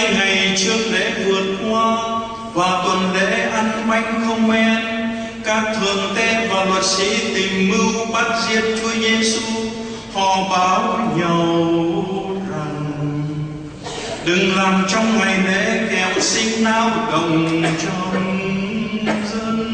2 ngày trước lễ vượt qua và tuần lễ ăn bánh không men, các thượng tế và luật sĩ tìm mưu bắt giết Chúa Giêsu. Họ báo nhau rằng đừng làm trong ngày lễ kẻo sinh náo động trong dân.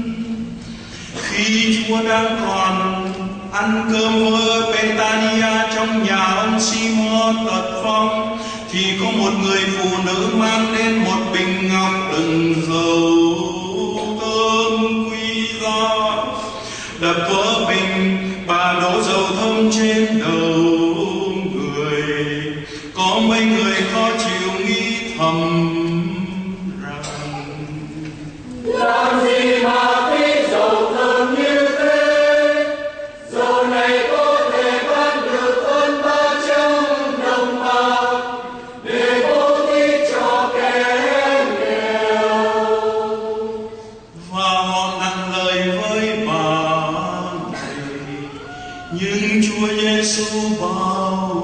Khi Chúa đang còn ăn cơm với Betania trong nhà ông Simon tật phong, thì có một người phụ nữ mang đến một bình ngọc đựng dầu thơm quý giá. Đập vỡ bình, bà đổ dầu thơm trên đầu người. Có mấy người khó chịu nghĩ thầm rằng làm gì mà phí dầu thơm như thế? Dầu này có thể bán được hơn 300 đồng bạc để bố thí cho kẻ nghèo. Và họ nặng lời với bà này, nhưng Chúa Giêsu bảo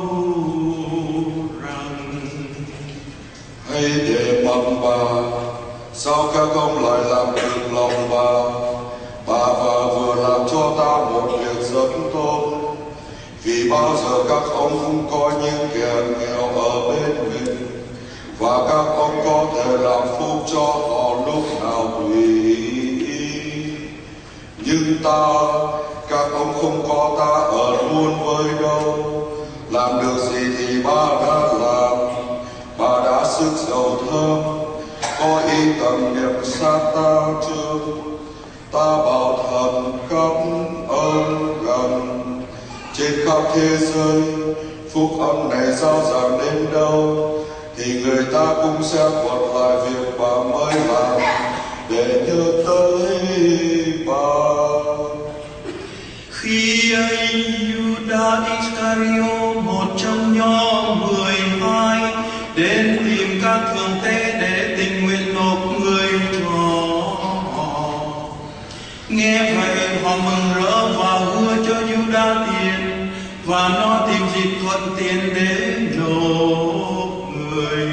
rằng hãy để mặc bà. Sao các ông lại làm được lòng bà? Bà vừa làm cho ta một việc rất tốt. Vì bao giờ các ông cũng có những kẻ nghèo ở bên mình, và các ông có thể làm phúc cho họ lúc nào tùy ý. Nhưng ta, các ông không có ta ở luôn với đâu. Làm được gì thì bà đã làm. Bà đã sức dầu thơm, có ý tầm niệm sát ta trước. Ta bảo thật cảm ơn gần. Trên khắp thế giới, phúc âm này rao giảng đến đâu, thì người ta cũng sẽ quật lại việc bà mới làm để nhớ tới bà. khi ấy Judas Iscariot, một trong nhóm 12, đến tìm các thượng tế để tình nguyện nộp người cho họ. Nghe vậy họ mừng rỡ và hứa cho Judas tiền, và nó tìm dịp thuận tiện để nộp người.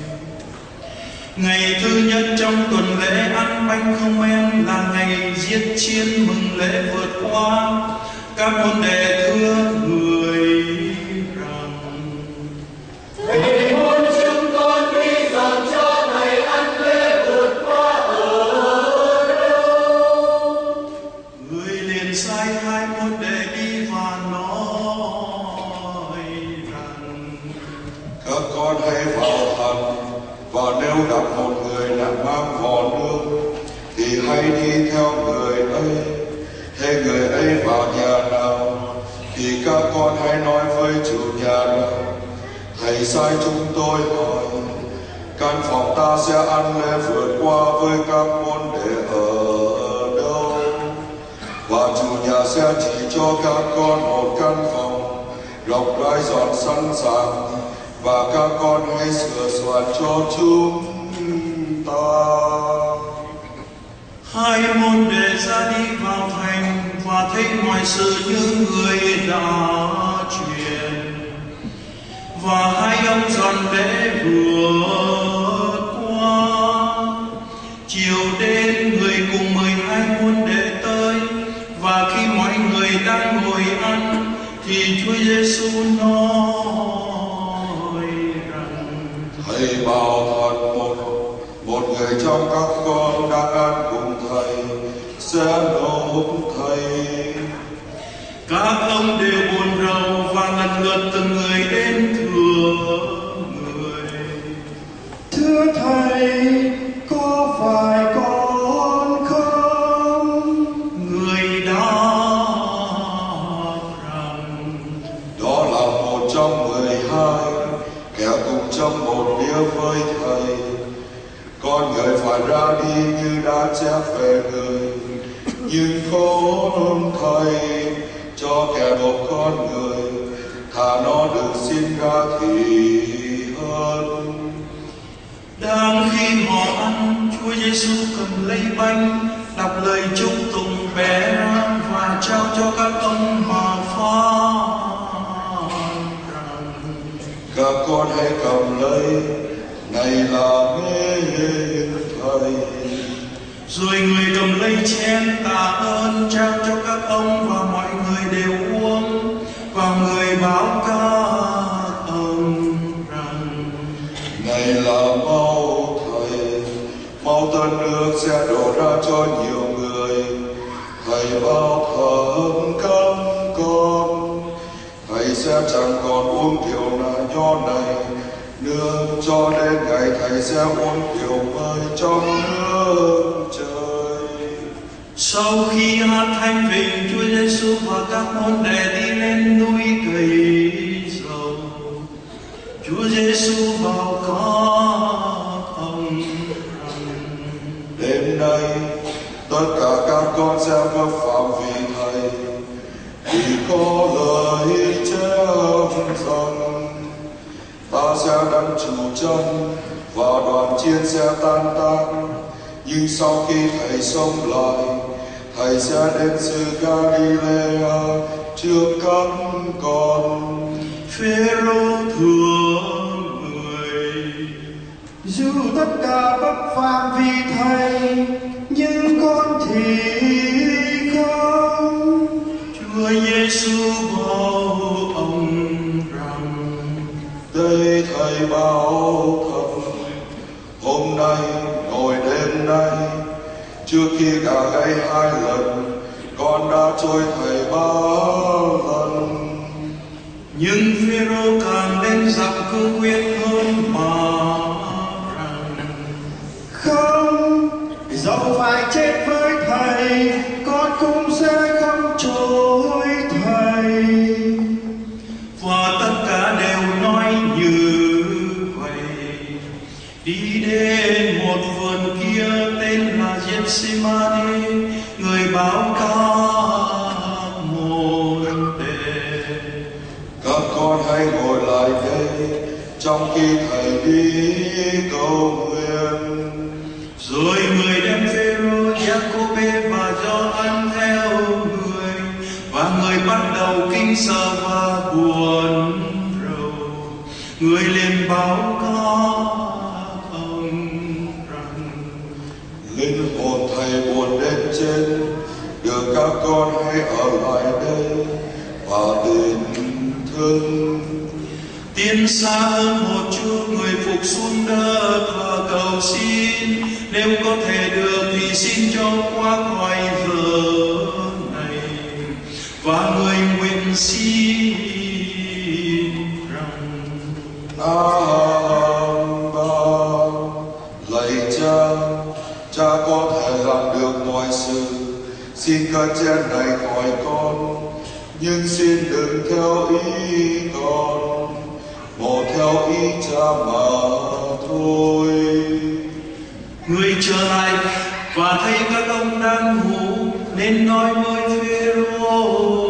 Ngày thứ nhất trong tuần lễ ăn bánh không men là ngày giết chiến mừng lễ vượt qua. Các môn đệ thưa người rằng Thầy muốn chúng con đi dọn cho thầy ăn lễ vượt qua ở đâu? người liền sai 2 môn đệ đi và nói rằng Các con hãy vào thành, và nếu gặp một người đang mang vò nước, thì hãy đi theo người ấy. Thế người ấy vào nhà nào, thì các con hãy nói với chủ nhà rằng: Thầy sai chúng tôi hỏi, căn phòng ta sẽ ăn lễ vượt qua với các môn đệ ở đâu? Và chủ nhà sẽ chỉ cho các con một căn phòng rộng rãi dọn sẵn sàng, và các con hãy sửa soạn cho chúng ta. 2 môn đệ ra đi vào thành và thấy mọi sự như người đã truyền. Và 2 ông dọn lễ vượt qua. Chiều đến người cùng 12 môn đệ tới, và khi mọi người đang ngồi ăn, thì Chúa Giêsu nói rằng Thầy bảo thật, một người trong các con đang ăn cùng thầy sẽ nộp thầy. các ông đều buồn rầu và lần lượt từng người đến thưa người. Thưa thầy, có phải con không? Người đáp rằng Đó là một trong 12, kẻ cùng trong một đĩa với thầy. Con người phải ra đi như đã chép về người, nhưng khốn thầy cho kẻ nộp con người, thà nó được xin ra thì hơn. đang khi họ ăn, Chúa Giêsu cầm lấy bánh, đọc lời chúc tụng bẻ ra và trao cho các ông mà phán rằng Các con hãy cầm lấy này là nghe Thầy. Rồi người cầm lấy chén tạ ơn trao cho các ông và mọi người đều uống, và người báo các ông rằng: Này là máu Thầy, máu tân nước sẽ đổ ra cho nhiều người. Thầy bao thẩm các con, Thầy sẽ chẳng còn uống rượu nho này nữa, cho đến ngày Thầy sẽ uống rượu mới trong nước trời. Sau khi hát thanh vinh Chúa Giêsu và các môn đệ đi lên núi cầy dầu, Chúa Giêsu bảo các ông rằng: Đêm nay tất cả các con sẽ vấp phạm vì Thầy, vì có lời chép rằng ta sẽ đánh chủ chân và đoàn chiên sẽ tan tác. Nhưng sau khi Thầy sống lại, Thầy sẽ đến xứ Galilea trước các con. Phêrô thưa người: Dù tất cả bất phạm vì Thầy, nhưng con thì không. Chúa Giêsu bảo ông rằng: Đây Thầy bảo thật, hôm nay ngồi đêm nay, trước khi gà gáy 2 lần, con đã trôi Thầy 3 lần. Nhưng Phêrô càng lên giặc cương quyết hơn mà rằng: Không, dẫu phải chết với Thầy, con cũng sẽ không chối Thầy. Và tất cả đều nói như vậy. Đi đến một vườn kia tên là Gethsemane, người báo các môn đệ: Các con hãy ngồi lại đây, trong khi Thầy đi cầu nguyện. Rồi người đem Phêrô, Giacôbê và Gioan theo người, và người bắt đầu kinh sợ và buồn rầu. Người liền báo các ông rằng: Linh hồn Thầy buồn đến chết, được các con hãy ở lại đây và đến thương. Tiến xa hơn một chút, người phục xuống đất và cầu xin: nếu có thể được thì xin cho qua khỏi giờ này. Và người nguyện xin rằng: Lạy Cha, Cha có thể làm được mọi sự. Xin cơn chén này khỏi con, nhưng xin đừng theo ý con, một theo ý Cha mà thôi. Người trở lại và thấy các ông đang ngủ, nên nói với Phêrô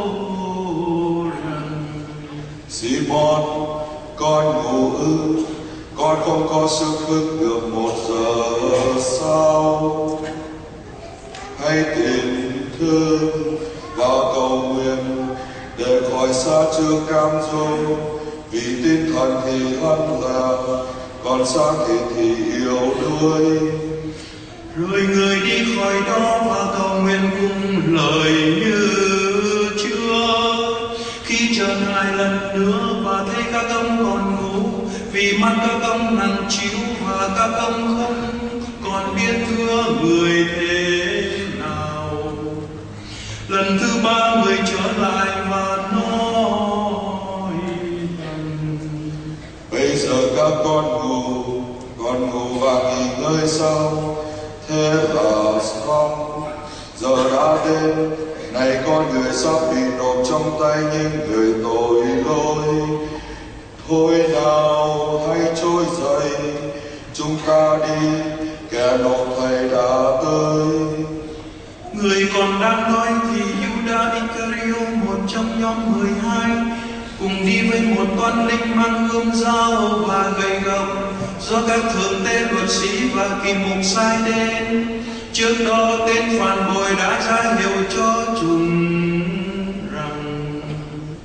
rằng: Simon, con ngủ ư? Con không có sức thức được 1 giờ sao? Hãy tìm thương và cầu nguyện để khỏi xa chưa cam dỗ, vì tinh thần thì hân là, còn xác thịt thì yếu đuối. Rồi người đi khỏi đó và cầu nguyện cùng lời như trước. Khi trở lại lần nữa và thấy các ông còn ngủ, vì mắt các ông nặng chiếu và các ông không còn biết thưa người thế nào. Lần thứ 3 người trở lại và nói rằng: Bây giờ các con ngủ và nghỉ ngơi sao? Thế là xong. Giờ đã đến, này con người sắp bị nộp trong tay những người tội lỗi. Thôi nào, hãy trỗi dậy, chúng ta đi, kẻ nộp Thầy đã tới. Người còn đang nói thì Judas Iscariot, một trong nhóm 12, cùng đi với một toán lính mang gươm dao và gậy gộc, do các thượng tế luật sĩ và kỳ mục sai đến. Trước đó tên phản bội đã ra hiệu cho chúng rằng: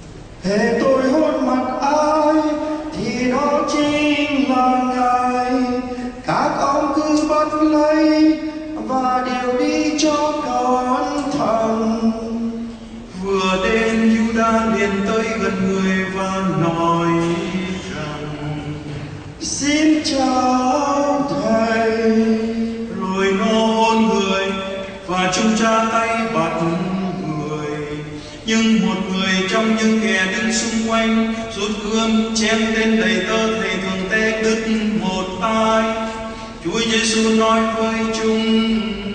Hễ tôi hôn mặt ai thì đó chính là Ngài. lên đầy tớ thầy thường tế đứt một tay. Chúa Giêsu nói với chúng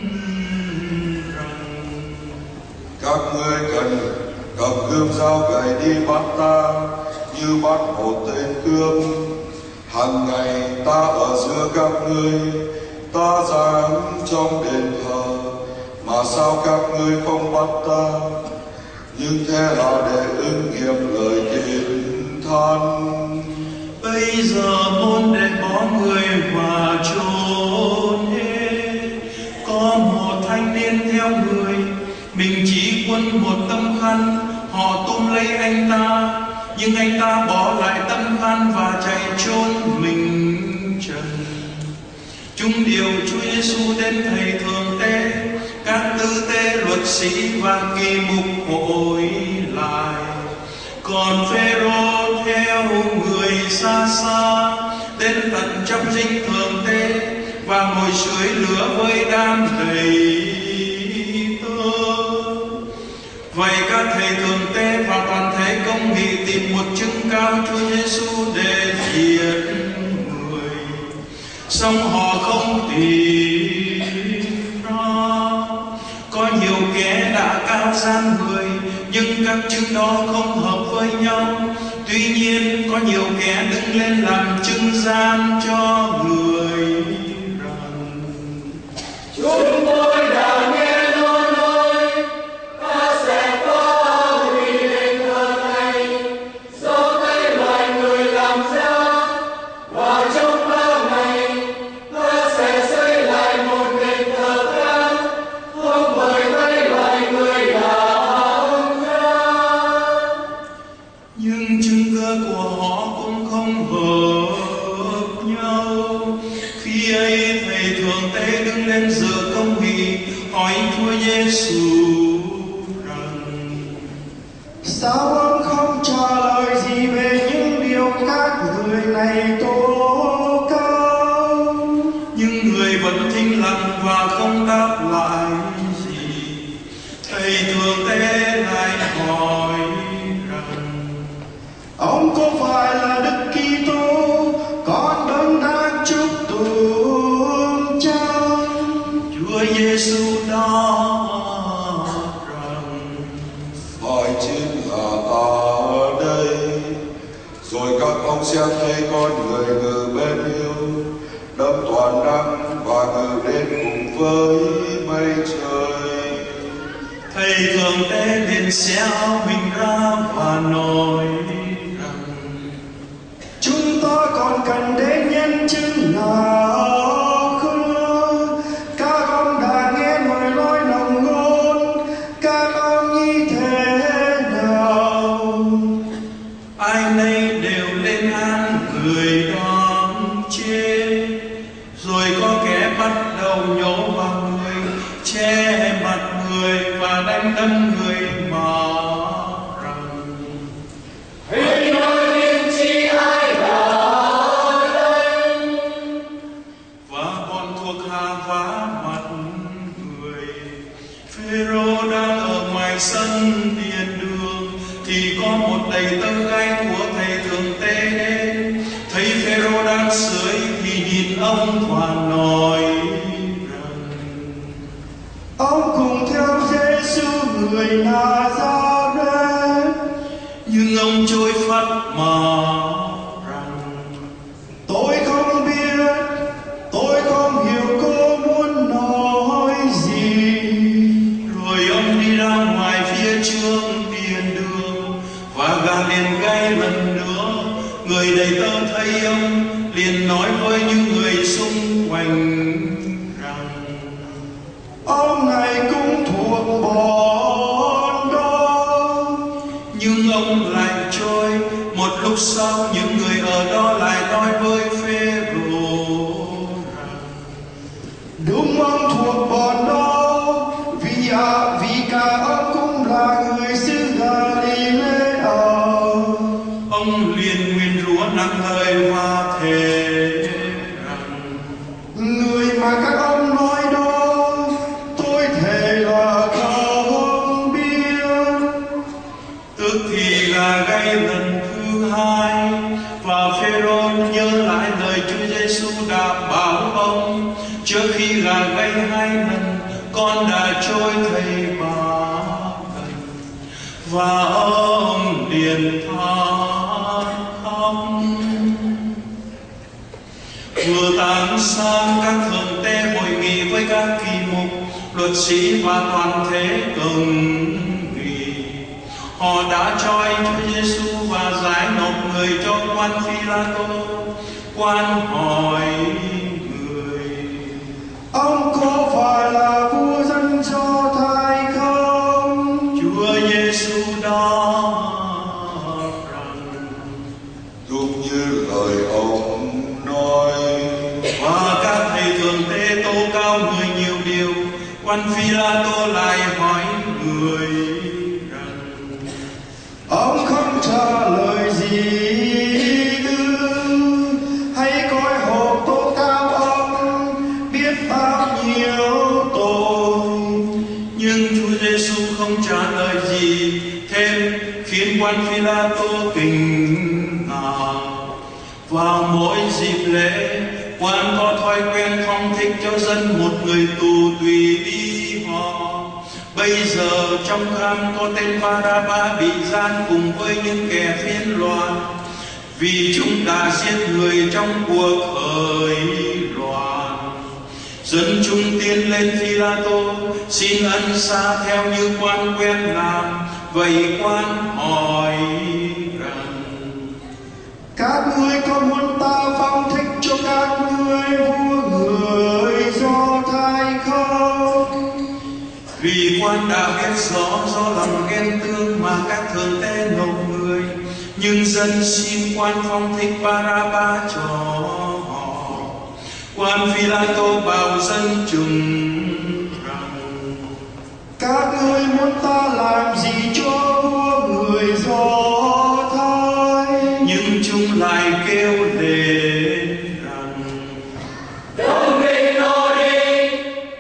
rằng: các ngươi cần cầm gươm dao gậy đi bắt ta như bắt một tên cướp. Hằng ngày ta ở giữa các ngươi, ta giáng trong đền thờ, mà sao các ngươi không bắt ta? Nhưng thế là để ứng nghiệm lời kinh thánh. Bây giờ môn đệ bỏ người và trốn hết. Có một thanh niên theo người, mình chỉ quân một tấm khăn, họ túm lấy anh ta, nhưng anh ta bỏ lại tấm khăn và chạy trốn mình trần. Chúng điều Chúa Giêsu đến thầy thường tế, các tư tế luật sĩ và kỳ mục hội lại. Còn Phêrô theo người xa xa đến tận trong dinh thường tế và ngồi dưới lửa với đám đầy tớ. Vậy các thầy thường tế và toàn thể công nghị tìm một chứng cao Chúa Giêsu để giết người, song họ không tìm ra. Có nhiều kẻ đã cao gian người, nhưng các chứng đó không hợp với nhau. Tuy nhiên có nhiều kẻ đứng lên làm chứng gian cho người rằng: Chúng tôi đã nghe nó nói ta sẽ có hủy đền thờ này do tay loài người làm ra, và trong 3 ngày ta sẽ xây lại một đền thờ khác không bởi tay loài người làm ra. Nhưng chứng cớ của họ cũng không hợp nhau. Khi ấy thầy thường tế đứng lên giữa công nghị hỏi Chúa Giêsu rằng: Sao ông không trả lời gì về những điều các người này tố cáo? Nhưng người vẫn thinh lặng và không đáp lại gì. Thầy thường tế lại hỏi rằng: Ông có phải là Đức Kitô, con đấng đang chúc tụng chăng? Chúa Giêsu đáp rằng: Hỏi chính là ta đây. Rồi các ông sẽ thấy con người ngự bên hiu, đấng toàn năng và ngự đến cùng với mây trời. Thầy thường tế liền xé áo mình ra và nói rằng: Chúng ta còn cần đến nhân chứng nào không? Các ông đã nghe lời nói nồng ngôn, các ông nghĩ thế nào? ai nấy đều lên án người đón chê. Rồi có kẻ bắt đầu nhổ vào người, che mặt người và đánh đâm người mà rằng: Hãy nói tiên tri ai đã đây? Và bọn thuộc hạ vả mặt người. Phêrô đang ở ngoài sân điện đường thì có một đầy tớ gái của thầy thường tế đến. Thấy Phêrô đang sưởi thì nhìn ông và nói rằng: Ông cùng theo Giêsu người Nazareth. Nhưng ông trôi phắt mà rằng: Tôi không biết, tôi không hiểu cô muốn nói gì. Rồi ông đi ra ngoài phía trước điện đường và gà liền gáy lần nữa. Người đầy tớ thấy ông liền nói với những người xung quanh rằng: Ông này cũng thuộc bọn đó. Nhưng ông lại trôi. Một lúc sau những người ở đó lại nói với Phêrô rằng: Đúng, ông thuộc bọn đó, vì cả ông cũng là người xứ Galilee. Ông liền nguyền rủa nặng lời và thề rằng: Người mà các ông nói đó, tôi thề là không biết. Tức thì gà gáy lần thứ hai và Phêrô Phêrô nhớ lại lời Chúa Giêsu đã bảo ông: trước khi gà gáy 2 lần, con đã trôi thầy 3 lần. Và ông liền than khóc. Vừa tán sang, các thượng tế hội nghị với các kỳ mục, luật sĩ và toàn thể cùng nghị. Họ đã trói Chúa Giêsu và giải nộp người cho quan Phi-la-tô. Quan hỏi người: ông có phải là vua dân Do Thái không? Chúa Giêsu đáp rằng: đúng như lời ông nói. Và các thầy thượng tế tố cáo người nhiều điều. Quan Phi-la-tô lại hỏi người rằng: Ông không trả lời gì ư? Hãy coi hộp tố cáo ông biết bao nhiêu tội. Nhưng Chúa Giêsu không trả lời gì thêm, khiến quan Phi-la-tô kinh ngạc. Vào mỗi dịp lễ, quan có thói quen phong thích cho dân một người tù tùy ý họ. Bây giờ trong khám có tên Ba-ra-ba bị giam cùng với những kẻ phiến loạn, vì chúng đã giết người trong cuộc khởi loạn. Dân chúng tiến lên Phi-la-tô xin ân xá theo như quan quen làm. Vậy quan hỏi rằng: Các ngươi có muốn ta phong thích cho các ngươi vua người Do Thái không? Vì quan đã biết rõ do lòng ghen tương mà các thượng tế nộp người, nhưng dân xin quan phong thích Ba-ra-ba cho họ. Quan Phi-la-tô bảo dân chúng rằng: Các ngươi muốn ta làm gì cho vua người Do Thái? Nhưng chúng lại kêu lên rằng: Đóng đinh nó đi.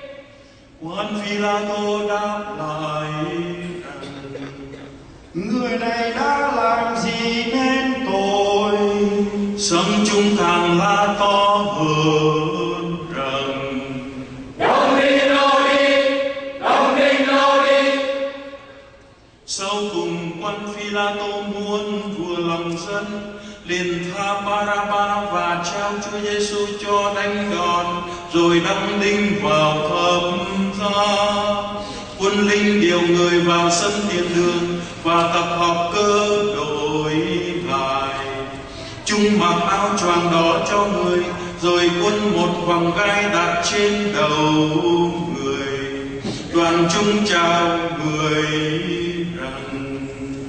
Quan Phi-la-tô đáp lại rằng: Người này đã làm gì nên tội? Xong chúng càng la to hơn rằng: Đóng đinh nó đi. Đóng đinh nó đi. Sau cùng quan Phi-la-tô muốn vừa lòng dân, liền tha Ba-ra-ba và trao Chúa Giêsu cho đánh đòn, rồi đóng đinh vào thập giá. Quân linh điều người vào sân tiền đường và tập hợp cơ đội lại. Chúng mặc áo choàng đỏ cho người, rồi quân một vòng gai đặt trên đầu người. Đoàn chúng chào người rằng: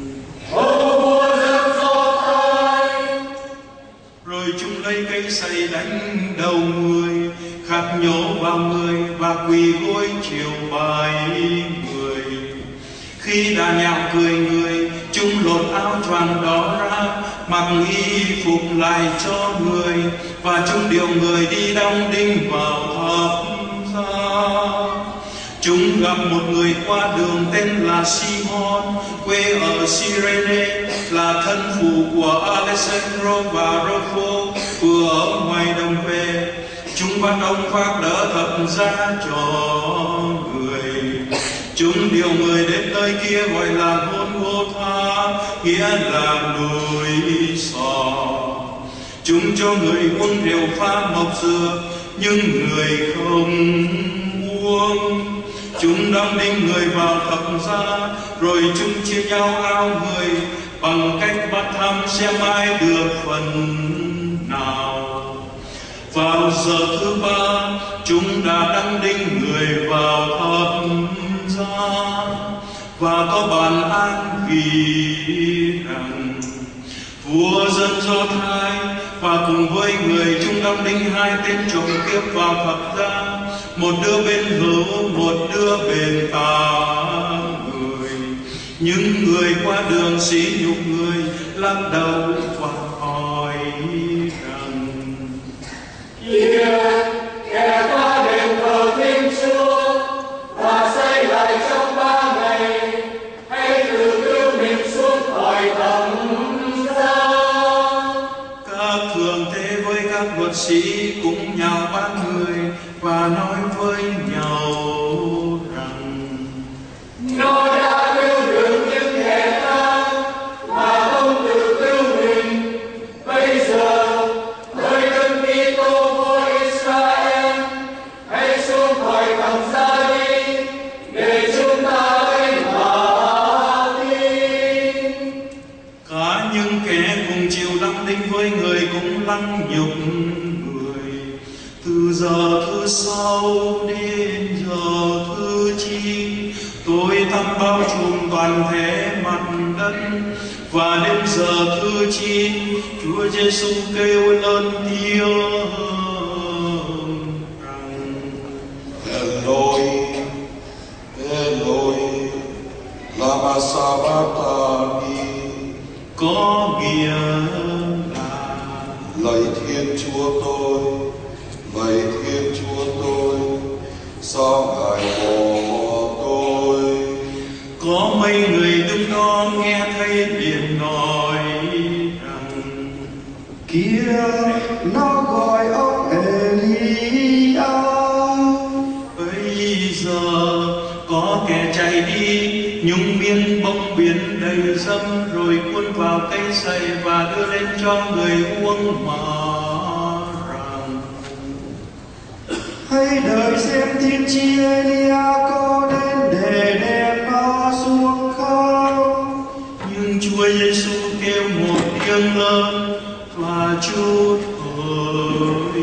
Ô vua dân Do Thái. Rồi chúng lấy cây sậy đánh đầu người, khạc nhổ vào người và quỳ gối chiều bài người. Khi đã nhạo cười người, chúng lột áo choàng đó ra, mặc y phục lại cho người, và chúng điều người đi đóng đinh vào thập giá. Chúng gặp một người qua đường tên là Simon, quê ở Cyrene, là thân phụ của Alessandro và Rufo, vừa ở ngoài đồng về. Chúng bắt ông phát đỡ thập giá cho người. Chúng điều người đến nơi kia gọi là Golgotha, nghĩa là núi sò. Chúng cho người uống rượu pha mộc dừa, nhưng người không uống. Chúng đóng đinh người vào thập giá, rồi chúng chia nhau áo người bằng cách bắt thăm xem ai được phần nào. Vào giờ thứ 3, chúng đã đóng đinh người vào thập giá, và có bàn án ghi rằng: vua dân Do Thái. Và cùng với người chúng đóng đinh 2 tên trộm cướp vào thập giá, một đứa bên hữu, một đứa bên tả người. Những người qua đường sỉ nhục người, lắc đầu và hỏi rằng: Kẻ qua đền thờ Thiên Chúa và xây lại trong 3 ngày, hãy tự đưa mình xuống khỏi thập giá. Các thường thế với các luật sĩ cũng nhạo báng người và nói với nhau rằng: Nó đã cứu được những kẻ khác mà không tự cứu mình. Bây giờ hỡi Đức Kitô vua Israel, hãy xuống khỏi thập giá đi để chúng ta ấy mà tin. Cả những kẻ cùng chịu lăng đinh với người cũng lăng nhục người. Từ giờ thứ 6 đến giờ thứ 9, tôi thăm bao trùm toàn thể mặt đất. Và đến giờ thứ 9, Chúa Giêsu kêu lớn tiếng rằng: Eloi, Eloi, lama sabachthani, có nghĩa là: lạy Thiên Chúa tôi, lạy Thiên Chúa tôi, sao Ngài bỏ tôi? Có mấy người đứng đó nghe thấy liền nói rằng: Kia nó gọi ông Elia. bây giờ có kẻ chạy đi nhúng miếng bông biển đầy dâm, rồi cuốn vào cây sậy và đưa lên cho người uống mà rằng: Hãy đợi xem tiên tri Elia có đến để đem nó xuống không. Nhưng Chúa Giêsu kêu một tiếng lớn và trút hơi.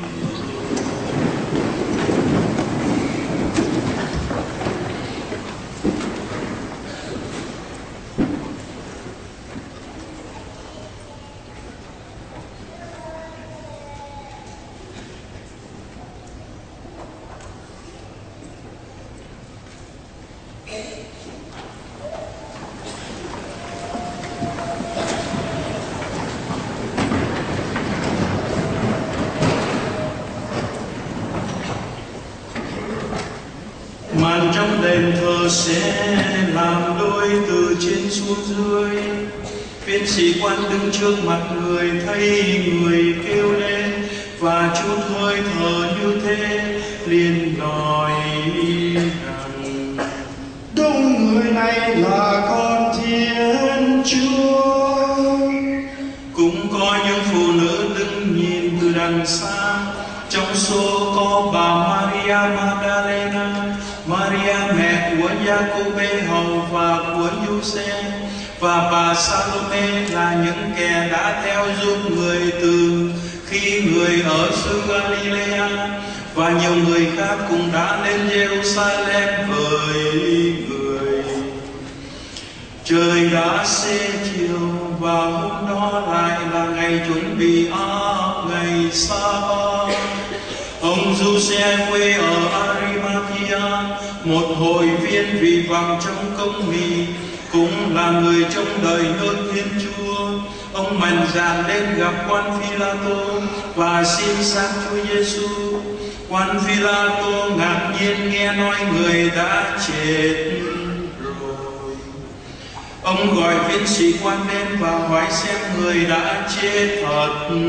Màn trong đền thờ sẽ làm đôi từ trên xuống dưới. Viên sĩ quan đứng trước mặt người thấy người kêu lên và chút hơi thở như thế, liền nói rằng: Đúng, người này là con Thiên Chúa. Cũng có những phụ nữ đứng nhìn từ đằng xa. Trong số có bà Maria Magdalena, Maria mẹ của Giacôbê hầu và của Giuse, và bà Salome là những kẻ đã theo giúp người từ khi người ở xứ Galilea, và nhiều người khác cũng đã lên Jerusalem với người. Trời đã xế chiều và hôm đó lại là ngày chuẩn bị ngày Sa-ba. Ông Giuse quê ở Arimathea, một hội viên vị vọng trong công nghị, cũng là người trông đợi nước Thiên Chúa. Ông mạnh dạn lên gặp quan Phi-la-tô và xin xác Chúa Giêsu. Quan Phi-la-tô ngạc nhiên nghe nói người đã chết rồi. Ông gọi viên sĩ quan đến và hỏi xem người đã chết thật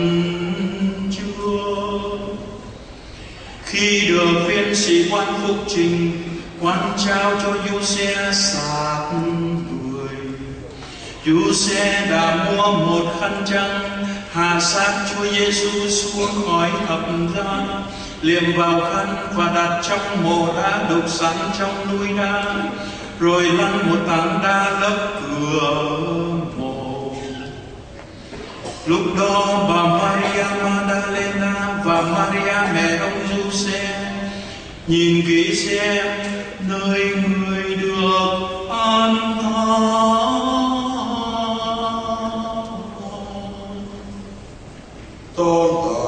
chưa. Khi được viên sĩ quan phúc trình, quan trao cho Giuse xác người. Giuse đã mua một khăn trắng, hạ xác Chúa Giêsu xuống khỏi thập giá, liệm vào khăn và đặt trong mồ đá đục sẵn trong núi đá, rồi lăn một tảng đá lấp cửa mồ. Lúc đó bà Maria Magdalena và Maria mẹ ông Giuse nhìn kỹ xem nơi người được an táng. Tôn thờ